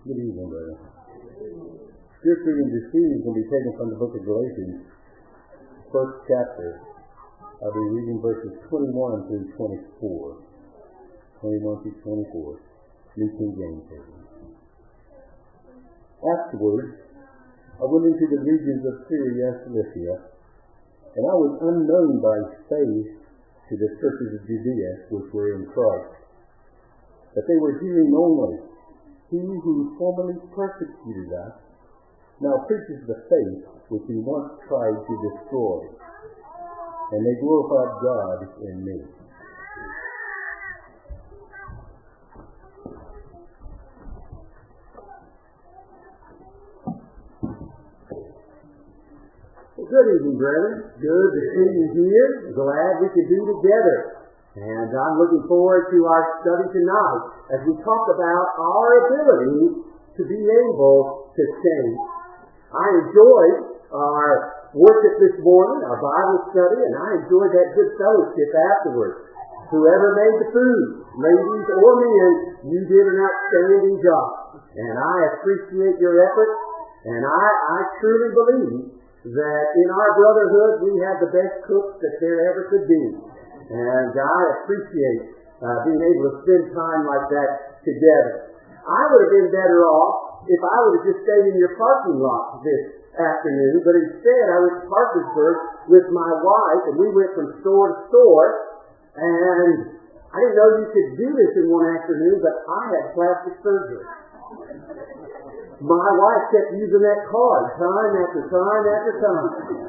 Good evening, brother. Scripture in this evening will be taken from the book of Galatians, first chapter. I'll be reading verses 21 through 24. 21 through 24. New King James Version. Afterwards, I went into the regions of Syria and Cilicia, and I was unknown by faith to the churches of Judea which were in Christ, that they were hearing only. He who formerly persecuted us now preaches the faith which he once tried to destroy, and they glorified God in me. Well, good evening, brethren. Good to see you here. Glad we could be together. And I'm looking forward to our study tonight as we talk about our ability to be able to change. I enjoyed our worship this morning, our Bible study, and I enjoyed that good fellowship afterwards. Whoever made the food, ladies or men, you did an outstanding job. And I appreciate your efforts, and I truly believe that in our brotherhood we have the best cooks that there ever could be. And I appreciate being able to spend time like that together. I would have been better off if I would have just stayed in your parking lot this afternoon, but instead I went to Parkersburg with my wife, and we went from store to store, and I didn't know you could do this in one afternoon, but I had plastic surgery. My wife kept using that card time after time after time.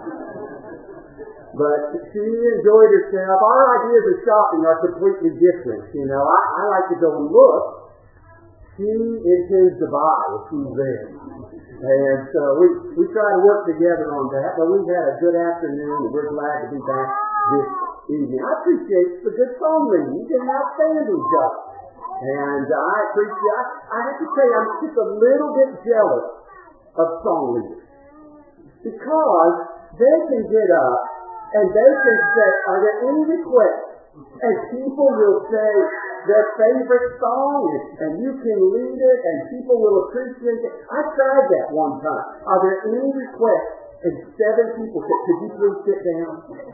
But she enjoyed herself. Our ideas of shopping are completely different. You know, I like to go and look. She intends to buy if she's there. And so we try to work together on that. But we've had a good afternoon, and we're glad to be back this evening. I appreciate the good song leading. You did an outstanding job. And I have to say, I'm just a little bit jealous of song leaders. Because they can get up and they can say, are there any requests? And people will say their favorite song, and you can lead it, and people will appreciate it. I tried that one time. Are there any requests? And 7 people said, could you please sit down?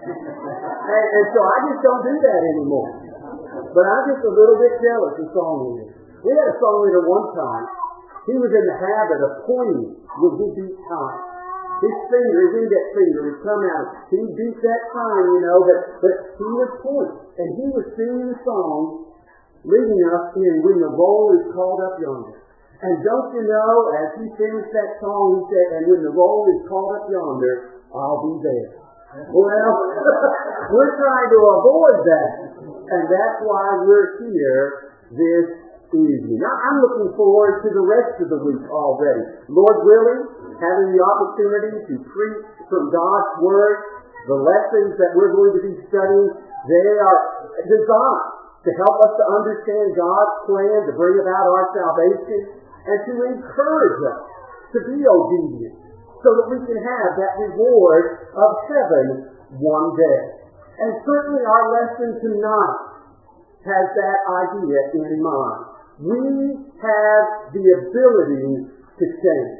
and so I just don't do that anymore. But I'm just a little bit jealous of song leaders. We had a song leader one time. He was in the habit of pointing when he beat time. His index finger would come out. He beat that time, you know, but he would point. And he was singing the song leading us in When the Roll is Called Up Yonder. And don't you know, as he finished that song, he said, and when the roll is called up yonder, I'll be there. Well, we're trying to avoid that. And that's why we're here this evening. Now, I'm looking forward to the rest of the week already. Lord willing, having the opportunity to preach from God's Word, the lessons that we're going to be studying, they are designed to help us to understand God's plan to bring about our salvation and to encourage us to be obedient so that we can have that reward of heaven one day. And certainly our lesson tonight has that idea in mind. We have the ability to change.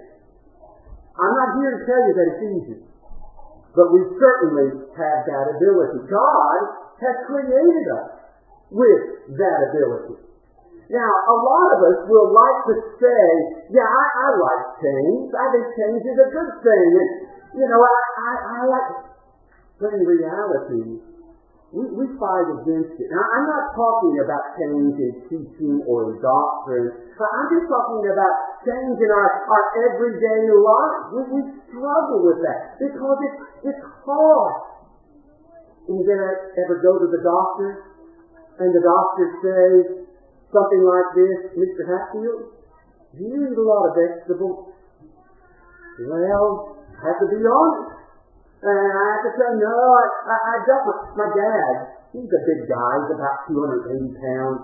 I'm not here to tell you that it's easy, but we certainly have that ability. God has created us with that ability. Now, a lot of us will like to say, yeah, I like change. I think change is a good thing. And, you know, I like it. But in reality, we fight against it. Now, I'm not talking about change in teaching or in doctrine. I'm just talking about change in our everyday life. We struggle with that because it's hard. You ever go to the doctor and the doctor says something like this, Mr. Hatfield, do you eat a lot of vegetables? Well, I have to be honest. And I have to say, no, I don't. My dad, he's a big guy, he's about 280 pounds.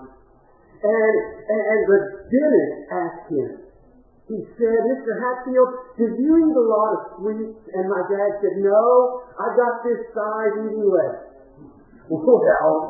And the dentist asked him, he said, Mr. Hatfield, do you eat a lot of sweets? And my dad said, no, I got this size eating less. Well,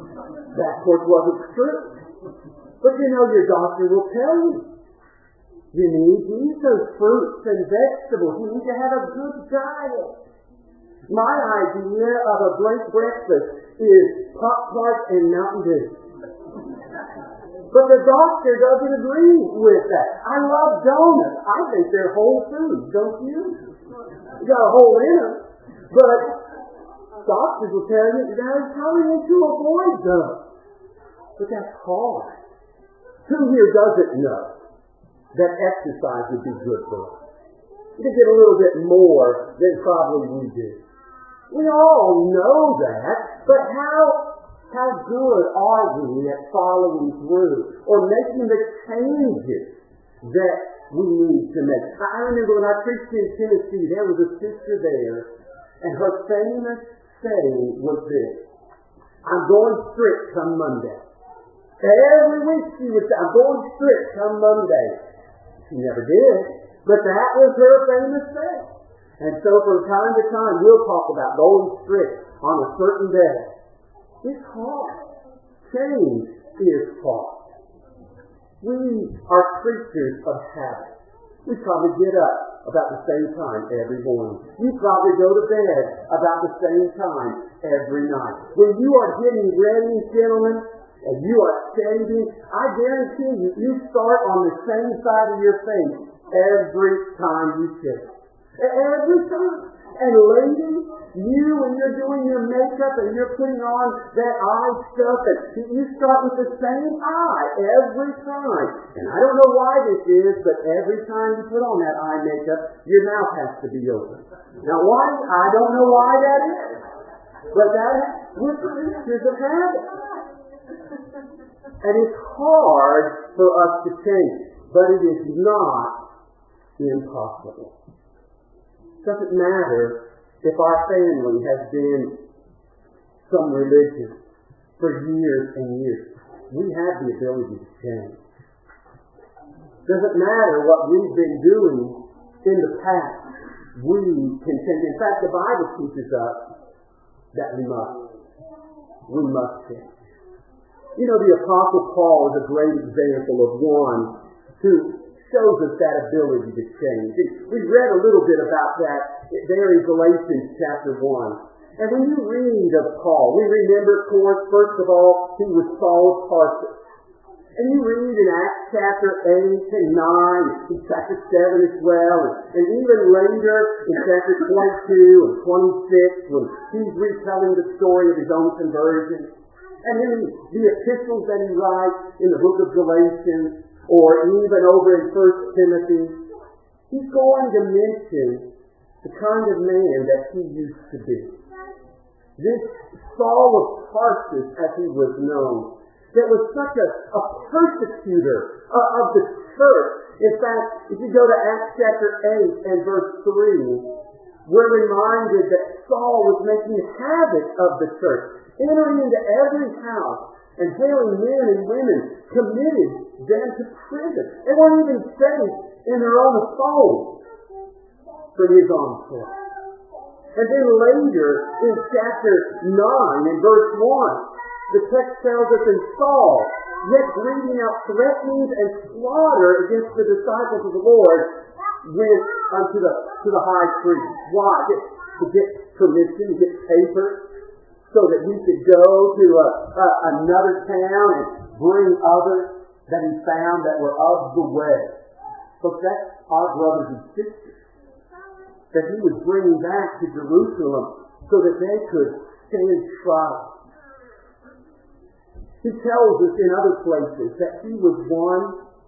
that of course wasn't true. But you know, your doctor will tell you. You need to eat those fruits and vegetables. You need to have a good diet. My idea of a great breakfast is Pop-Tarts and Mountain Dew. But the doctor doesn't agree with that. I love donuts. I think they're whole foods, don't you? You got a hole in them. But doctors will tell you that probably need to avoid them. But that's hard. Who here doesn't know that exercise would be good for us? You can get a little bit more than probably we do. We all know that, but how good are we at following through or making the changes that we need to make? I remember when I preached in Tennessee, there was a sister there, and her famous saying was this: I'm going strict come Monday. Every week she would say, I'm going strict come Monday. She never did, but that was her famous saying. And so from time to time, we'll talk about going strict on a certain day. It's hard. Change is hard. We are creatures of habit. We probably get up about the same time every morning. You probably go to bed about the same time every night. When you are getting ready, gentlemen, and you are shaving, I guarantee you start on the same side of your face every time you shave. Every time. And ladies, when you're doing your makeup and you're putting on that eye stuff, and you start with the same eye every time. And I don't know why this is, but every time you put on that eye makeup, your mouth has to be open. Now why? I don't know why that is. But we're creatures of habit. And it's hard for us to change, but it is not impossible. It doesn't matter if our family has been some religion for years and years. We have the ability to change. It doesn't matter what we've been doing in the past. We can change. In fact, the Bible teaches us that we must change. You know, the Apostle Paul is a great example of one who shows us that ability to change. We read a little bit about that there in Galatians chapter 1. And when you read of Paul, we remember, of course, first of all, he was Saul of Tarsus. And you read in Acts chapter 8 and 9, in chapter 7 as well, and even later in chapter 22 and 26, when he's retelling the story of his own conversion. And then the epistles that he writes in the book of Galatians, or even over in 1 Timothy, he's going to mention the kind of man that he used to be. This Saul of Tarsus, as he was known, that was such a persecutor of the church. In fact, if you go to Acts chapter 8 and verse 3, we're reminded that Saul was making havoc of the church, entering into every house and hailing men and women, committed them to prison. They weren't even safe in their own home from his onslaught. And then later in chapter 9 and verse 1, the text tells us, and Saul, yet breathing out threatenings and slaughter against the disciples of the Lord, went unto the high priest. Why? To get permission, to get paper, so that he could go to another town and bring others that he found that were of the way. So that's our brothers and sisters that he was bringing back to Jerusalem so that they could stand trial. He tells us in other places that he was one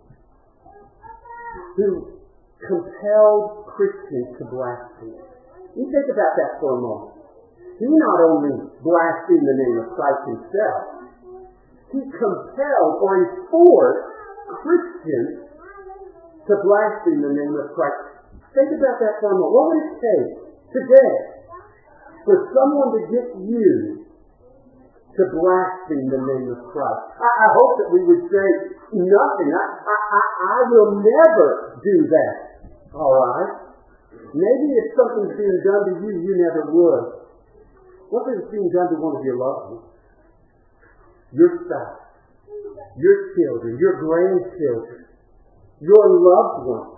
who compelled Christians to blaspheme. You think about that for a moment. He not only blasphemed the name of Christ himself, he compelled or enforced Christians to blaspheme the name of Christ. Think about that for a moment. What would it take today for someone to get you to blaspheme the name of Christ? I hope that we would say nothing. I will never do that. All right? Maybe if something's being done to you, you never would. What if it's being done to one of your loved ones? Your spouse, your children, your grandchildren. your loved ones.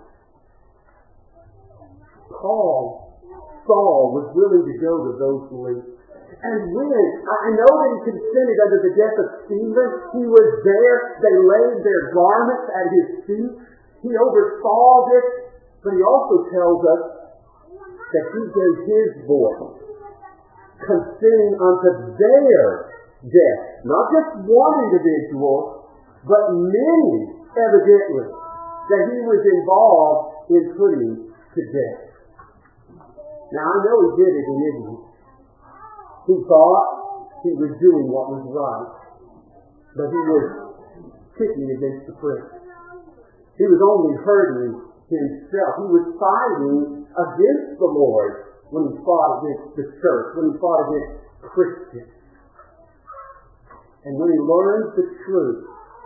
Saul was willing to go to those lengths. And when, I know that he consented under the death of Stephen, he was there, they laid their garments at his feet, he oversaw this, but he also tells us that he gave his voice, consenting unto their death. Not just one individual, but many, evidently, that he was involved in putting to death. Now, I know he did it in ignorance. He thought he was doing what was right, but he was kicking against the pricks. He was only hurting himself. He was fighting against the Lord when he fought against the church, when he fought against Christians. And when he learned the truth,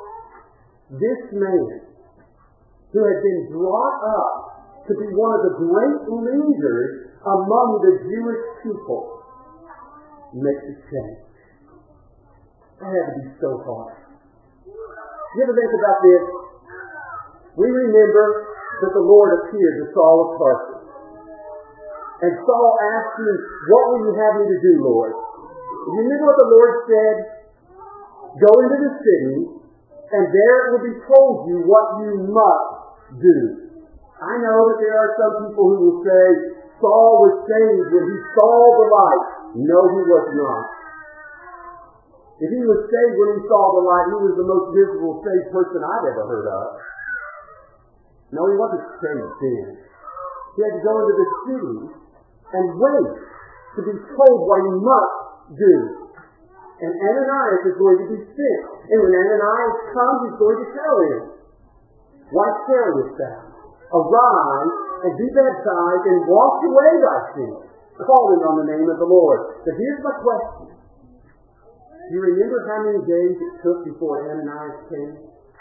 this man, who had been brought up to be one of the great leaders among the Jewish people, makes a change. That had to be so hard. You ever think about this? We remember that the Lord appeared to Saul of Tarsus. And Saul asked him, what will you have me to do, Lord? You remember what the Lord said? Go into the city, and there it will be told you what you must do. I know that there are some people who will say, Saul was saved when he saw the light. No, he was not. If he was saved when he saw the light, he was the most miserable saved person I've ever heard of. No, he wasn't saved then. He had to go into the city and wait to be told what he must do. And Ananias is going to be sent. And when Ananias comes, he's going to tell him, why carest thou? Arise and be baptized and wash away thy sins, calling on the name of the Lord. But here's my question. Do you remember how many days it took before Ananias came?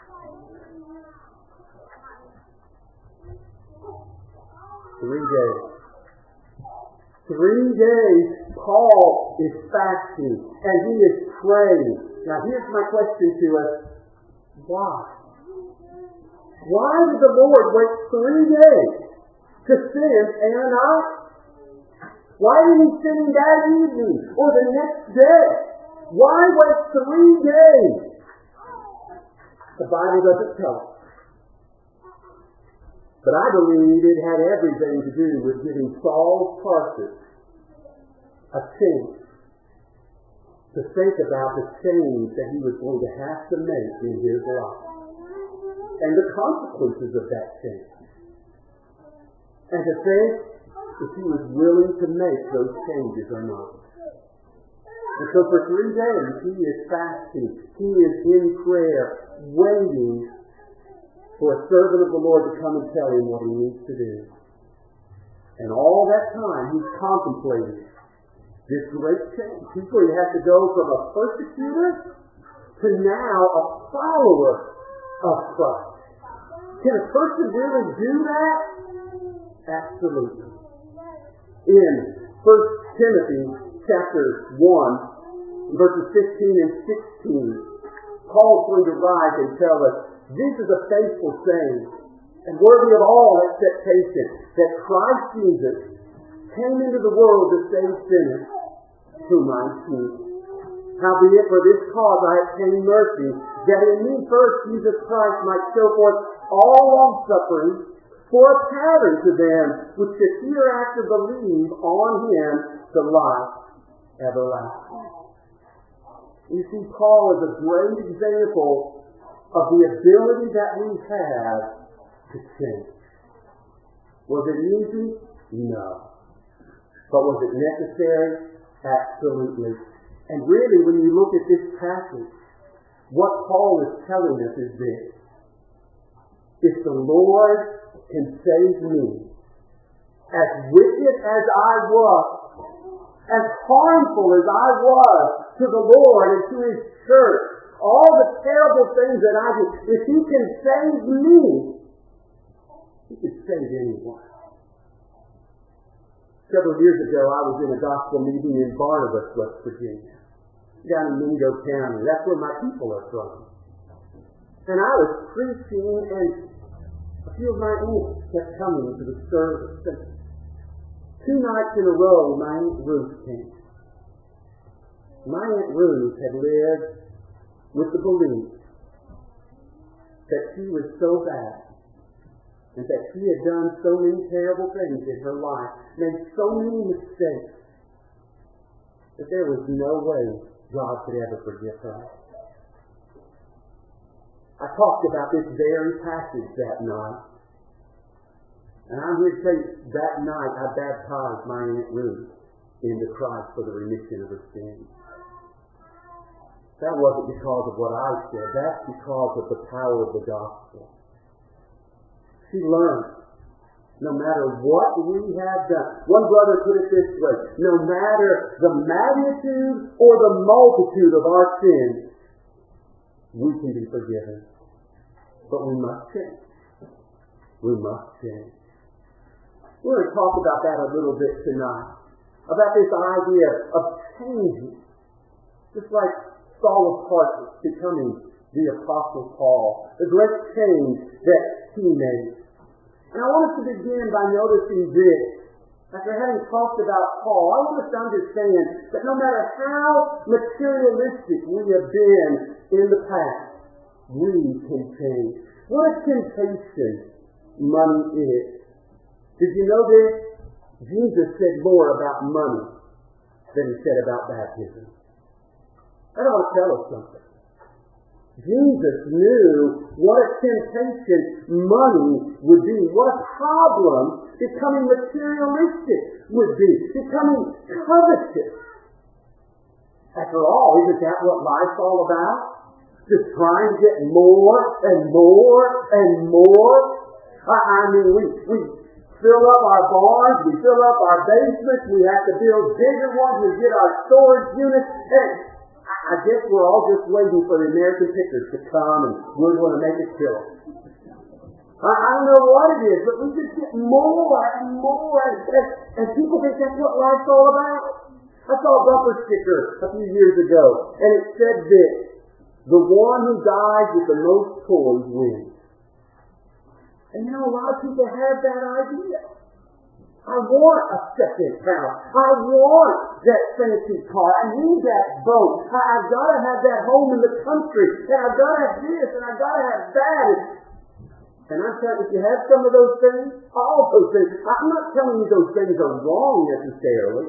3 days. 3 days Paul is fasting and he is praying. Now here's my question to us. Why? Why did the Lord wait 3 days to send Ananias? Why didn't he send him that evening or the next day? Why wait 3 days? The Bible doesn't tell us. But I believe it had everything to do with giving Saul of Tarsus a chance to think about the change that he was going to have to make in his life and the consequences of that change. And to think if he was willing to make those changes or not. And so for 3 days he is fasting, he is in prayer, waiting for a servant of the Lord to come and tell him what he needs to do. And all that time he's contemplating this great change. People, you have to go from a persecutor to now a follower of Christ. Can a person really do that? Absolutely. In 1 Timothy chapter 1, verses 15 and 16, Paul's going to rise and tell us, this is a faithful saying, and worthy of all expectation, that Christ Jesus came into the world to save sinners, whom I choose. Howbeit for this cause I obtained mercy, that in me first Jesus Christ might show forth all long-suffering, for a pattern to them which should hereafter believe on him the life everlasting. You see, Paul is a great example of the ability that we have to change. Was it easy? No. But was it necessary? Absolutely. And really, when you look at this passage, what Paul is telling us is this. If the Lord can save me, as wicked as I was, as harmful as I was to the Lord and to His church, all the terrible things that I did, if He can save me, He can save anyone. Several years ago, I was in a gospel meeting in Barnabas, West Virginia, down in Mingo County. That's where my people are from. And I was preaching, and A few of my aunts kept coming to the service. And 2 nights in a row, my Aunt Ruth came. My Aunt Ruth had lived with the belief that she was so bad and that she had done so many terrible things in her life, made so many mistakes, that there was no way God could ever forgive her. I talked about this very passage that night. And I'm here to tell you, that night I baptized my Aunt Ruth into Christ for the remission of her sins. That wasn't because of what I said. That's because of the power of the gospel. She learned, no matter what we have done. One brother put it this way: no matter the magnitude or the multitude of our sins, we can be forgiven. But we must change. We must change. We're going to talk about that a little bit tonight. About this idea of changing. Just like Saul of Tarsus becoming the Apostle Paul. The great change that he made. And I want us to begin by noticing this. After having talked about Paul, I want us to understand that no matter how materialistic we have been in the past, we can change. What a temptation money is. Did you know this? Jesus said more about money than he said about baptism. That ought to tell us something. Jesus knew what a temptation money would be, what a problem becoming materialistic would be, becoming covetous. After all, isn't that what life's all about? Just trying to get more and more and more. I mean, we fill up our barns, we fill up our basements, we have to build bigger ones, we get our storage units, and I guess we're all just waiting for the American pickers to come and we're going to make it kill us. I don't know what it is, but we just get more and more, and people think that's what life's all about. I saw a bumper sticker a few years ago, and it said this: the one who dies with the most toys wins. And you know, a lot of people have that idea. I want a second house. I want that fancy car. I need that boat. I've got to have that home in the country. And I've got to have this. And I've got to have that. And I'm telling you, if you have some of those things, all those things, I'm not telling you those things are wrong necessarily.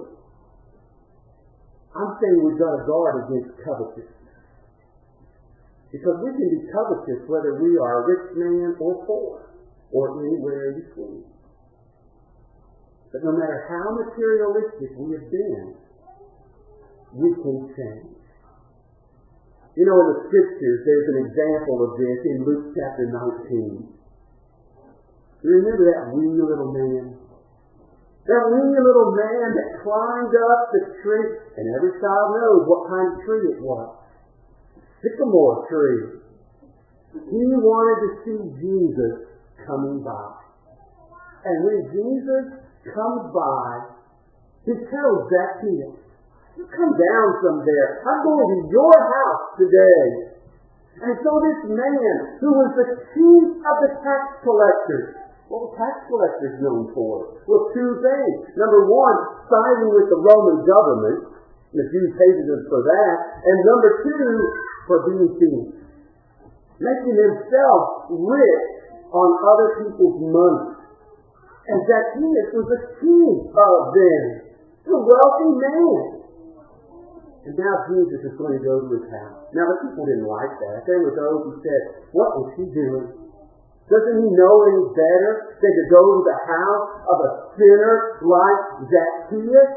I'm saying we've got to guard against covetousness. Because we can be covetous whether we are a rich man or poor, or anywhere in between. But no matter how materialistic we have been, we can change. You know, in the Scriptures, there's an example of this in Luke chapter 19. You remember that wee little man? That wee little man that climbed up the tree, and every child knows what kind of tree it was. Sycamore tree. He wanted to see Jesus coming by. And when Jesus comes by, he tells Zacchaeus, you come down from there. I'm going to your house today. And so this man, who was the chief of the tax collectors, what were tax collectors known for? Well, 2 things. Number 1, siding with the Roman government. The Jews hated him for that. And number 2, for being thieves. Making himself rich on other people's money. And Zacchaeus was the chief of them. He's a wealthy man. And now Jesus is going to go to his house. Now the people didn't like that. There were those who said, what was he doing? Doesn't he know any better than to go to the house of a sinner like Zacchaeus?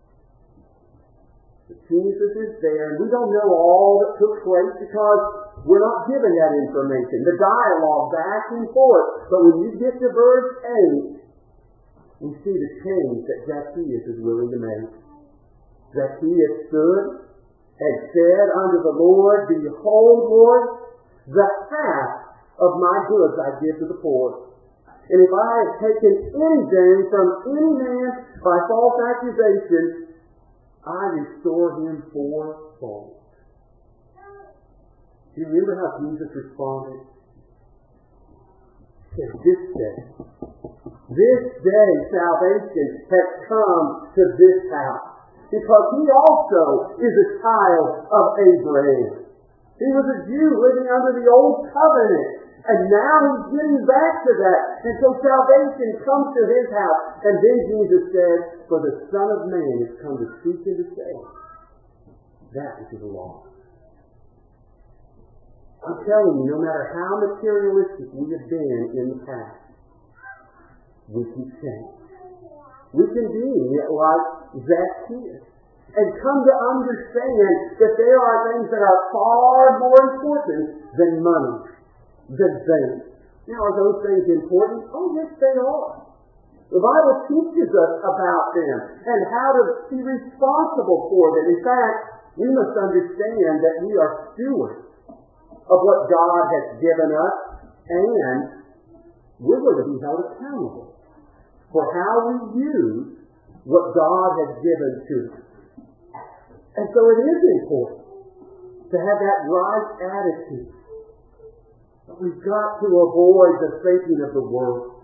But Jesus is there, and we don't know all that took place because we're not given that information. The dialogue back and forth. But when you get to verse 8, we see the change that Zacchaeus is willing to make. Zacchaeus stood and said unto the Lord, behold, Lord, the half of my goods I give to the poor. And if I have taken anything from any man by false accusation, I restore him fourfold. Do you remember how Jesus responded? said, this day salvation has come to this house. Because he also is a child of Abraham. He was a Jew living under the old covenant. And now he's getting back to that. And so salvation comes to his house. And then Jesus says, for the Son of Man has come to seek and to save that which is lost. I'm telling you, no matter how materialistic we have been in the past, we can change. We can be like Zacchaeus and come to understand that there are things that are far more important than money, than things. Now, are those things important? Oh, yes, they are. The Bible teaches us about them and how to be responsible for them. In fact, we must understand that we are stewards of what God has given us, and we're going to be held accountable for how we use what God has given to us. And so it is important to have that right attitude. But we've got to avoid the thinking of the world.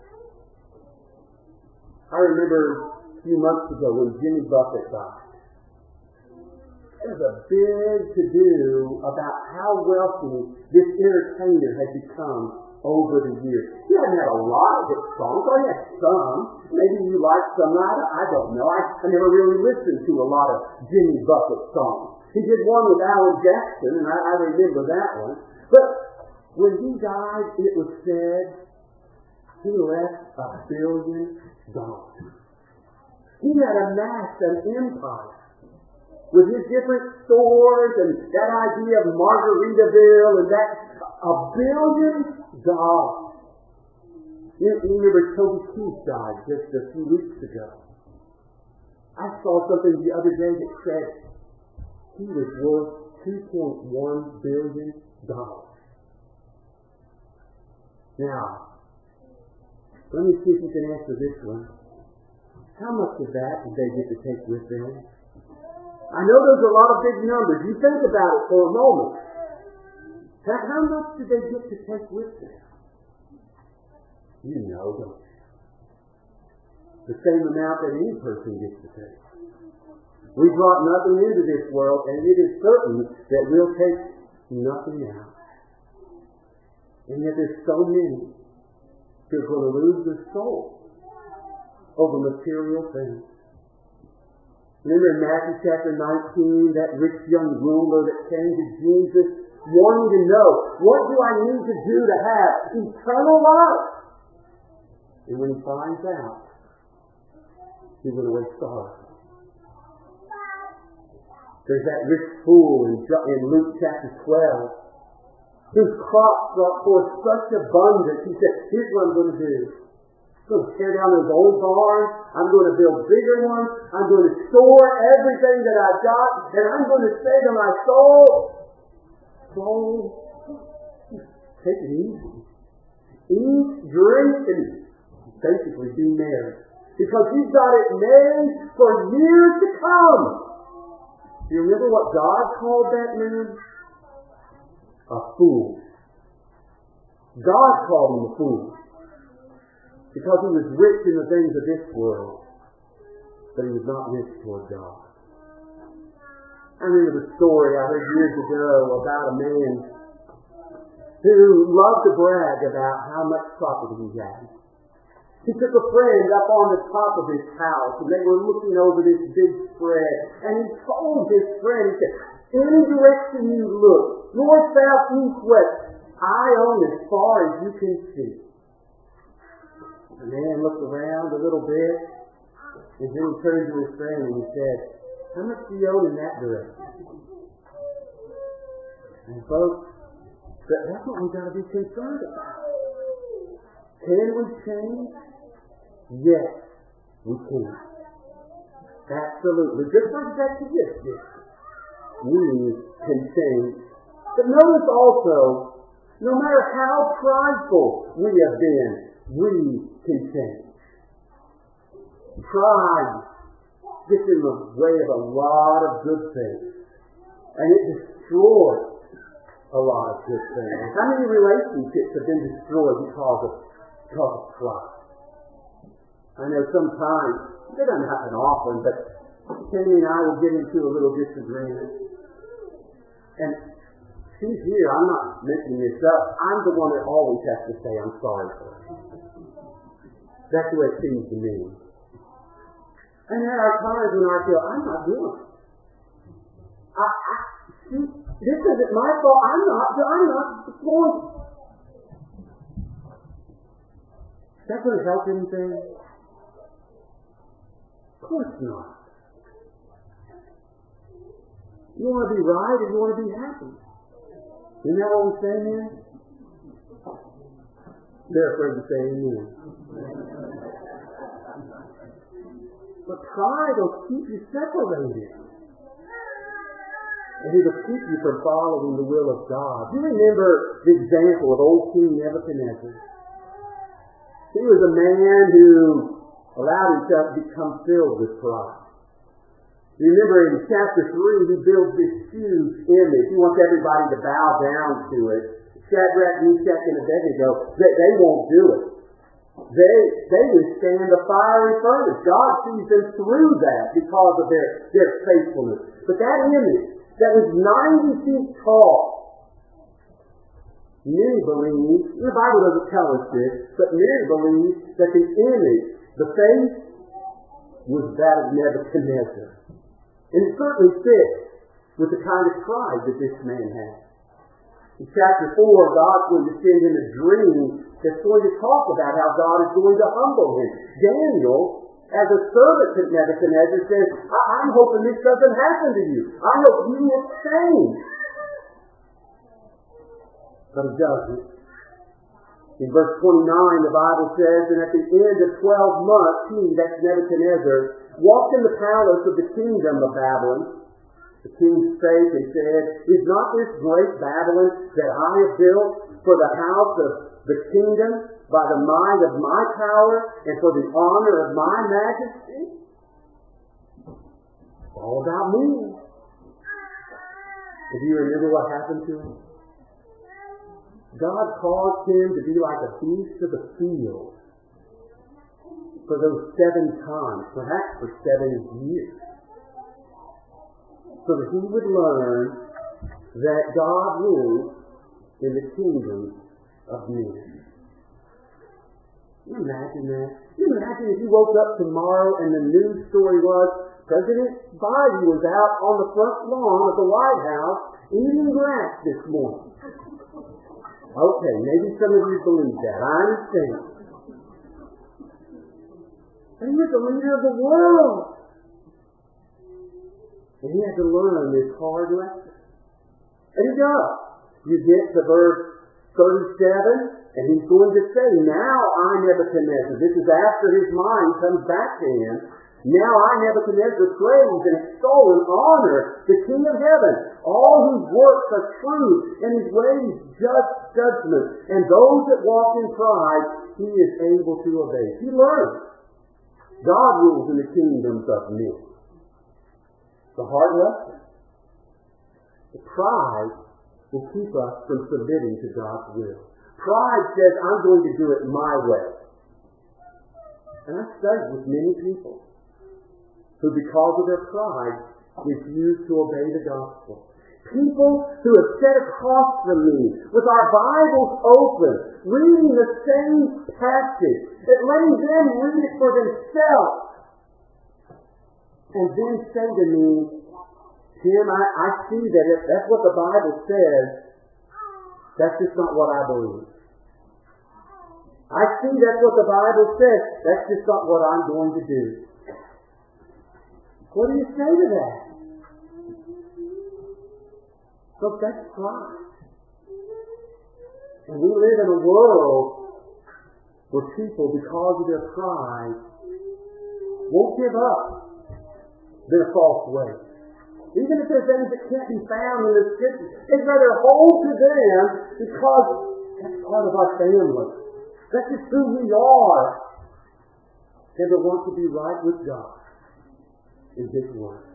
I remember a few months ago when Jimmy Buffett died. There was a big to-do about how wealthy this entertainer had become over the years. He hadn't had a lot of his songs. He had some. Maybe you like some. I don't know. I never really listened to a lot of Jimmy Buffett songs. He did one with Alan Jackson, and I remember that one. But when he died, it was said he left $1 billion. He had amassed an empire with his different stores and that idea of Margaritaville and that $1 billion. You remember Toby Keith died just a few weeks ago. I saw something the other day that said he was worth $2.1 billion. Now, let me see if you can answer this one. How much of that did they get to take with them? I know there's a lot of big numbers. You think about it for a moment. How much did they get to take with them? You know, don't you? The same amount that any person gets to take. We brought nothing into this world, and it is certain that we'll take nothing out. And yet there's so many who are going to lose their soul over material things. Remember in Matthew chapter 19, that rich young ruler that came to Jesus wanting to know, what do I need to do to have eternal life? And when he finds out, he went away sorrowful. There's that rich fool in Luke chapter 12, whose crops brought forth such abundance. He said, here's what I'm going to do. I'm going to tear down those old barns. I'm going to build bigger ones. I'm going to store everything that I've got. And I'm going to say to my soul, take it easy. Eat, drink, and basically be merry. Because you've got it made for years to come. Do you remember what God called that man? A fool. God called him a fool. Because he was rich in the things of this world, but he was not rich toward God. I remember the story I heard years ago about a man who loved to brag about how much property he had. He took a friend up on the top of his house, and they were looking over this big spread, and he told his friend, he said, any direction you look, north, south, east, west, I own as far as you can see. The man looked around a little bit, and then he turned to his friend and he said, how much do you own in that direction? And folks, that's what we've got to be concerned about. Can we change? Yes, we can. Absolutely. Just like Zacchaeus did. We can change. But notice also, no matter how prideful we have been, we can change. Pride gets in the way of a lot of good things. And it destroys a lot of good things. How many relationships have been destroyed because of because of pride. I know sometimes, it doesn't happen often, but Kenny and I will get into a little disagreement. And she's here, I'm not making this up. I'm the one that always has to say I'm sorry for her. That's the way it seems to me. And there are times when I feel, I'm not doing it. This isn't my fault. I'm not going. Is that going to help anything? Of course not. You want to be right and you want to be happy. Isn't that what we're saying here? They're afraid to say amen. But pride will keep you separated. And it will keep you from following the will of God. Do you remember the example of old King Nebuchadnezzar? He was a man who allowed himself to become filled with pride. You remember in chapter 3, he builds this huge image. He wants everybody to bow down to it. Shadrach, Meshach, and Abednego, they won't do it. They withstand the fiery furnace. God sees them through that because of their faithfulness. But that image that was 90 feet tall, many believe, the Bible doesn't tell us this, but many believe that the image, the face, was that of Nebuchadnezzar. And it certainly fits with the kind of pride that this man had. In chapter 4, God's going to send him a dream that's going to talk about how God is going to humble him. Daniel, as a servant to Nebuchadnezzar, says, I'm hoping this doesn't happen to you. I hope you will change. But it doesn't. In verse 29, the Bible says, and at the end of 12 months, he, that's Nebuchadnezzar, walked in the palace of the kingdom of Babylon. The king spake and said, is not this great Babylon that I have built for the house of the kingdom by the might of my power and for the honor of my majesty? It's all about me. Do you remember what happened to him? God caused him to be like a beast of the field for those 7 times, perhaps for 7 years, so that he would learn that God rules in the kingdom of men. Can you imagine that? Can you imagine if you woke up tomorrow and the news story was President Biden was out on the front lawn of the White House eating grass this morning? Okay, maybe some of you believe that. I understand. And he was the leader of the world. And he had to learn this hard lesson. And he does. You get to verse 37, and he's going to say, now I, Nebuchadnezzar, this is after his mind comes back to him, now I, Nebuchadnezzar, praise and extol and honor the King of heaven, all whose works are true, and his ways just judgment, and those that walk in pride, he is able to obey. He learns. God rules in the kingdoms of men. The hard lesson. The pride will keep us from submitting to God's will. Pride says, I'm going to do it my way. And I've studied with many people who, because of their pride, refuse to obey the gospel. People who have sat across from me with our Bibles open, reading the same passage, and letting them read it for themselves, and then say to me, Tim, I see that if that's what the Bible says, that's just not what I believe. I see that's what the Bible says, that's just not what I'm going to do. What do you say to that? Look, that's pride. And we live in a world where people, because of their pride, won't give up their false ways. Even if there's things that can't be found in the Scriptures, they'd rather hold to them because that's part of our family. That's just who we are. Than to want to be right with God in His Word.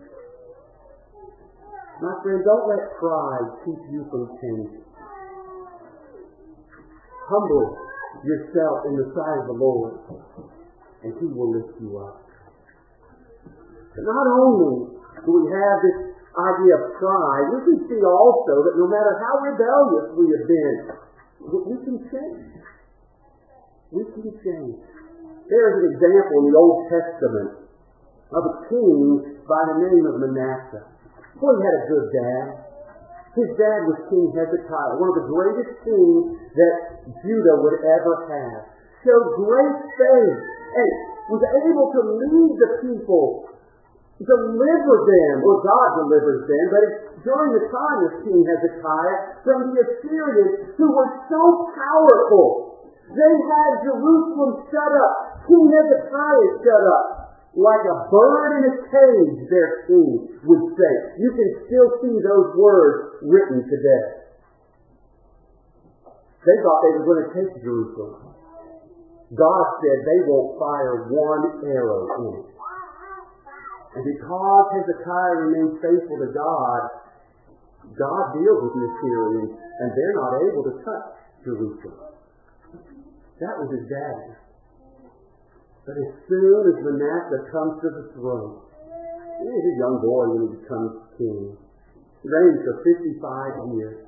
My friend, don't let pride keep you from changing. Humble yourself in the sight of the Lord, and He will lift you up. But not only do we have this idea of pride, we can see also that no matter how rebellious we have been, we can change. We can change. There's an example in the Old Testament of a king by the name of Manasseh. Well, he had a good dad. His dad was King Hezekiah, one of the greatest kings that Judah would ever have. Showed great faith and was able to lead the people, deliver them, or God delivers them, but during the time of King Hezekiah, from the Assyrians who were so powerful. They had Jerusalem shut up. King Hezekiah shut up. Like a bird in a cage, their king would say. You can still see those words written today. They thought they were going to take Jerusalem. God said they won't fire one arrow in it. And because Hezekiah remained faithful to God, God deals with the Assyrians, and they're not able to touch Jerusalem. That was his dad. But as soon as Manasseh comes to the throne, he's a young boy when he becomes king. He reigns for 55 years.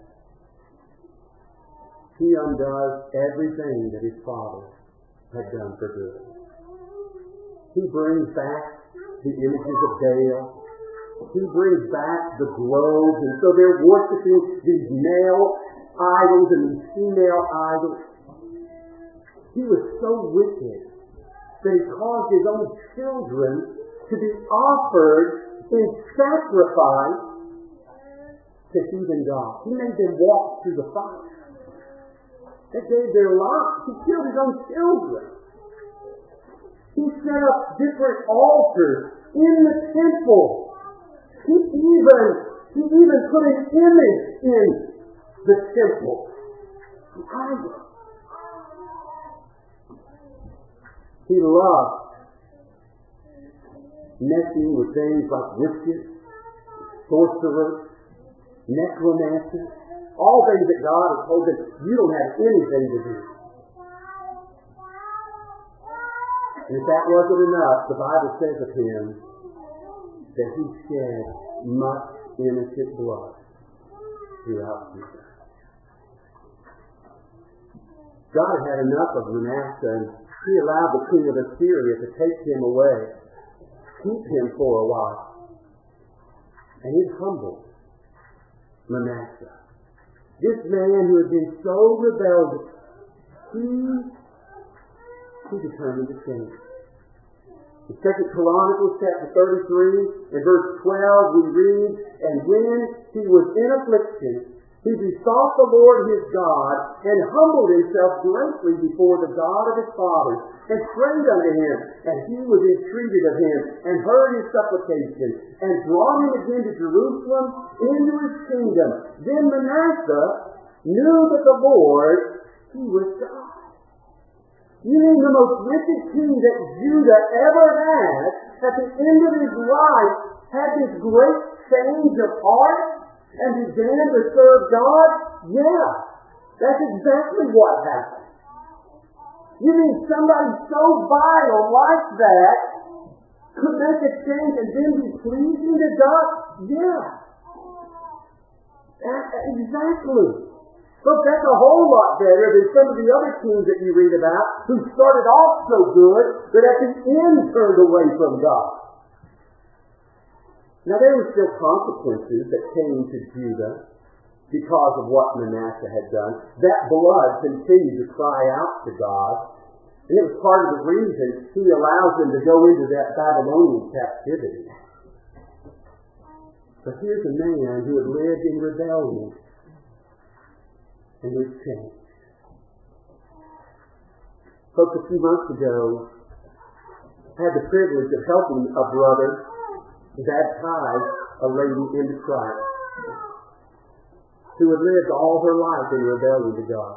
He undoes everything that his father had done for good. He brings back the images of Baal. He brings back the groves, and so they're worshiping these male idols and these female idols. He was so wicked that he caused his own children to be offered in sacrifice to heathen gods. He made them walk through the fire. They gave their lives. He killed his own children. He set up different altars in the temple. He even put an image in the temple. The idol. He loved messing with things like witches, sorcerers, necromancers, all things that God has told them, you don't have anything to do. And if that wasn't enough, the Bible says of him that he shed much innocent blood throughout Judah. God had enough of Manasseh, and he allowed the king of Assyria to take him away, keep him for a while. And it humbled Manasseh. This man who had been so rebellious, he determined to change. In 2 Chronicles chapter 33 and verse 12 we read, and when he was in affliction, he besought the Lord his God, and humbled himself greatly before the God of his fathers, and prayed unto him, and he was entreated of him, and heard his supplication, and brought him again to Jerusalem into his kingdom. Then Manasseh knew that the Lord, he was God. You mean the most wicked king that Judah ever had, at the end of his life, had this great change of heart? And began to serve God? Yeah, that's exactly what happened. You mean somebody so vile like that could make a change and then be pleasing to God? Yeah. Exactly. But that's a whole lot better than some of the other kings that you read about who started off so good, but at the end turned away from God. Now there were still consequences that came to Judah because of what Manasseh had done. That blood continued to cry out to God, and it was part of the reason he allows them to go into that Babylonian captivity. But here's a man who had lived in rebellion and was changed. Folks, a few months ago, I had the privilege of helping a brother baptize a lady into Christ who had lived all her life in rebellion to God.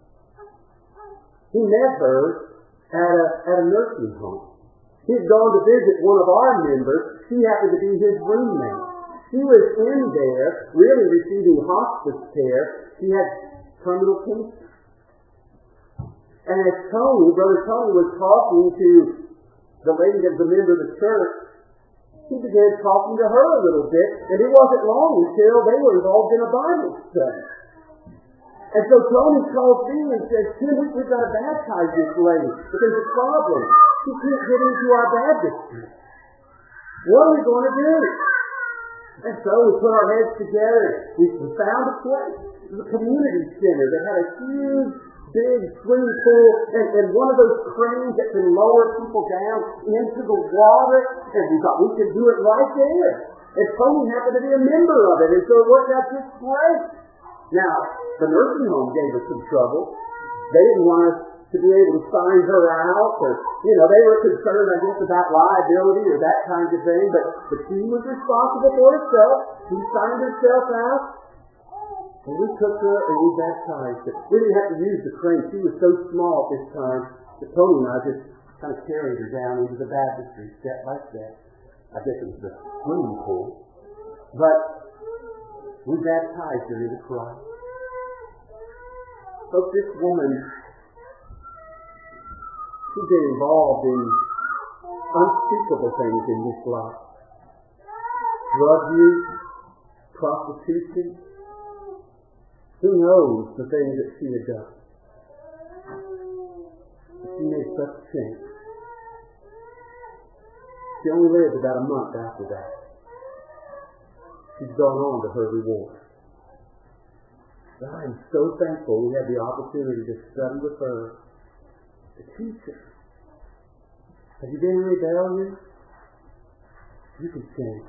He met her at a nursing home. He had gone to visit one of our members. She happened to be his roommate. She was in there, really receiving hospice care. She had terminal cancer. And as Brother Tony was talking to the lady that was a member of the church, he began talking to her a little bit, and it wasn't long until they were involved in a Bible study. And so Tony calls me and says, Tim, we've got to baptize this lady, but there's a problem. She can't get into our baptistry. What are we going to do? And so we put our heads together. We found a place. It was a community center that had a huge, big swimming pool and one of those cranes that can lower people down into the water. And we thought we could do it right there. And Tony happened to be a member of it. And so it worked out just great. Now, the nursing home gave us some trouble. They didn't want us to be able to sign her out, or, they were concerned, I guess, about liability or that kind of thing, but she was responsible for herself. She signed herself out, and we took her and we baptized her. We didn't have to use the crane. She was so small at this time that Tony and I just kind of carried her down into the baptistry, step by step. I guess it was the swimming pool. But we baptized her into Christ. So this woman, she's been involved in unspeakable things in this life. Drug use, prostitution. Who knows the things that she had done? But she made such change. She only lived about a month after that. She's gone on to her reward. But I am so thankful we had the opportunity to study with her, to teach her. Have you been in rebellion? You can change.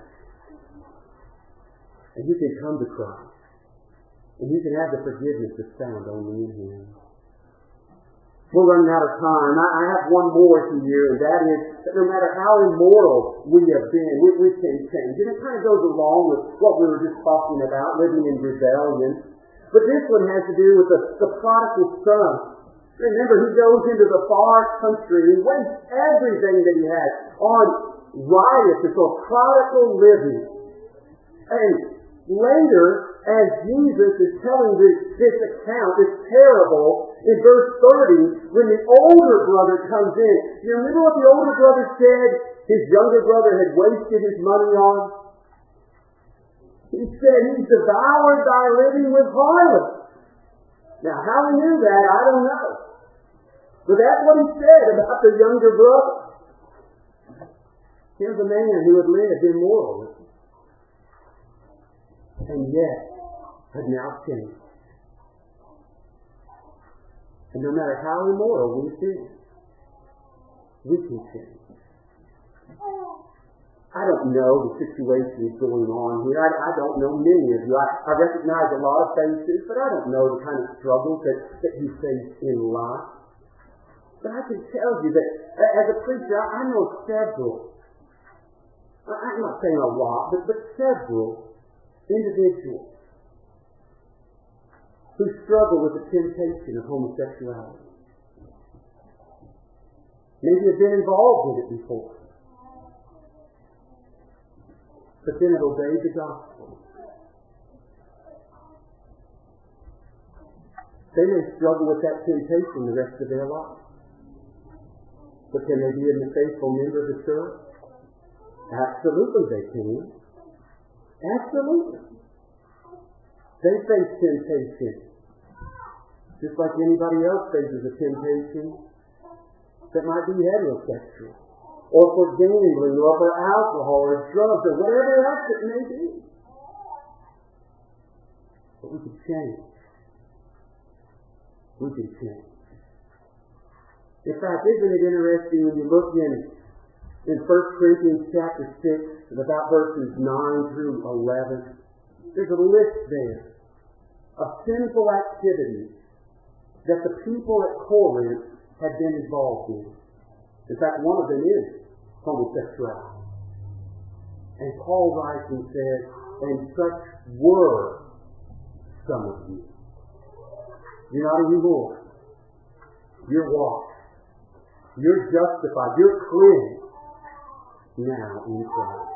And you can come to Christ. And you can have the forgiveness that's found only in Him. We're running out of time. I have one more here, and that is that no matter how immoral we have been, we can change. And it kind of goes along with what we were just talking about, living in rebellion. But this one has to do with the prodigal son. Remember, he goes into the far country and wastes everything that he has on riotous or prodigal living. And later, as Jesus is telling this account, this parable, in verse 30, when the older brother comes in, you remember what the older brother said his younger brother had wasted his money on? He said, he's devoured thy living with harlots. Now, how he knew that, I don't know. But that's what he said about the younger brother. Here's a man who had lived immorally, and yet had now changed. And no matter how immoral we've been, we can change. I don't know the situation going on here. I don't know many of you. I recognize a lot of faces, but I don't know the kind of struggles that you face in life. But I can tell you that as a preacher, I know several. I'm not saying a lot, but several individuals who struggle with the temptation of homosexuality. Maybe have been involved in it before, but then have obeyed the gospel. They may struggle with that temptation the rest of their life. But can they be a faithful member of the church? Absolutely they can. Absolutely. They face temptation, just like anybody else faces a temptation that might be heterosexual, or for gambling, or for alcohol, or drugs, or whatever else it may be. But we can change. We can change. In fact, isn't it interesting when you look in 1 Corinthians chapter 6, and about verses 9 through 11, there's a list there of sinful activities that the people at Corinth had been involved in. In fact, one of them is homosexuality. And Paul writes and says, and such were some of you. You're not anymore. You're washed. You're justified. You're cleansed now in Christ.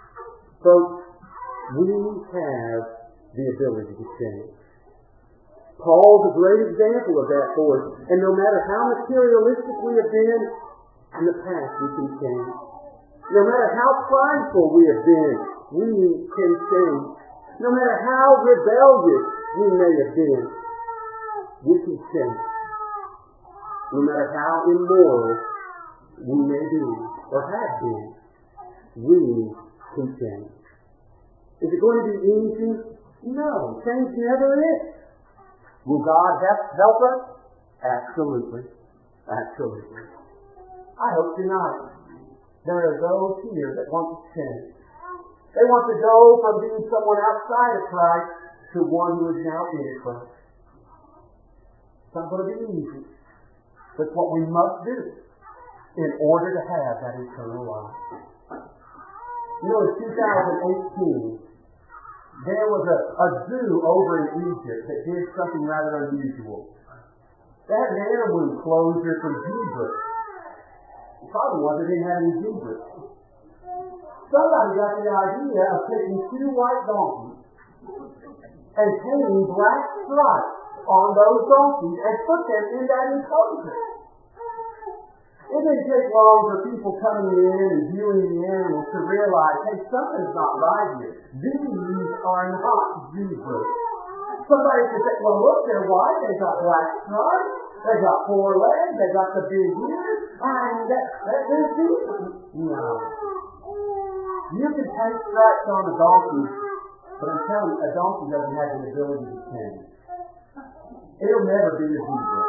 Folks, we have the ability to change. Paul's a great example of that for us. And no matter how materialistic we have been in the past, we can change. No matter how prideful we have been, we can change. No matter how rebellious we may have been, we can change. No matter how immoral we may be or have been, we can change. Is it going to be easy? No. Change never is. Will God help us? Absolutely. Absolutely. I hope tonight there are those here that want to change. They want to go from being someone outside of Christ to one who is now in Christ. It's not going to be easy. That's what we must do in order to have that eternal life. You know, in 2018, there was a zoo over in Egypt that did something rather unusual. They had an animal enclosure for zebras. The problem was they didn't have any zebras. Somebody got the idea of taking two white donkeys and painting black stripes on those donkeys and put them in that enclosure. It didn't take long for people coming in and viewing the animals to realize, hey, something's not right here. These are not zebras. Somebody could say, well, look, they're white. They got black stripes. They got four legs. They got the big ears. And they're zebras. No. You can paint stripes on a donkey, but I'm telling you, a donkey doesn't have the ability to change. It'll never be a zebra.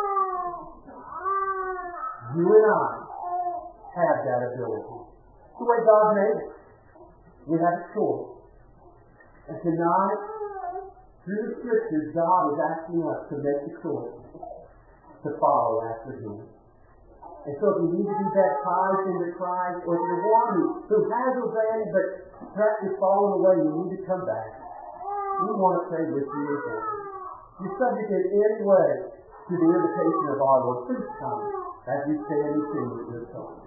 You and I have that ability. It's the way God made it. We have a choice. And tonight, through the Scriptures, God is asking us to make the choice to follow after Him. And so if you need to be baptized into Christ, or if you're one who has obeyed but perhaps has fallen away, you need to come back. We want to pray with you as well. If you're subject in any way to the invitation of our Lord, please come as we stand and sing this song.